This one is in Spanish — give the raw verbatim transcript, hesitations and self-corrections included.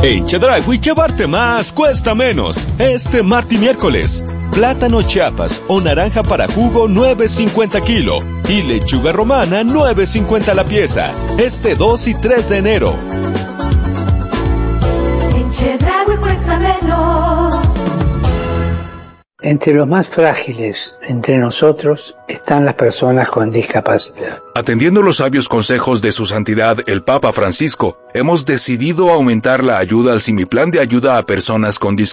En Chedraui, llevarte más cuesta menos. Este martes y miércoles. Plátano Chiapas o naranja para jugo nueve cincuenta kilo. Y lechuga romana nueve cincuenta la pieza. Este dos y tres de enero. En Chedraui cuesta menos. Entre los más frágiles entre nosotros están las personas con discapacidad. Atendiendo los sabios consejos de su santidad el Papa Francisco, hemos decidido aumentar la ayuda al Simiplan de ayuda a personas con discapacidad.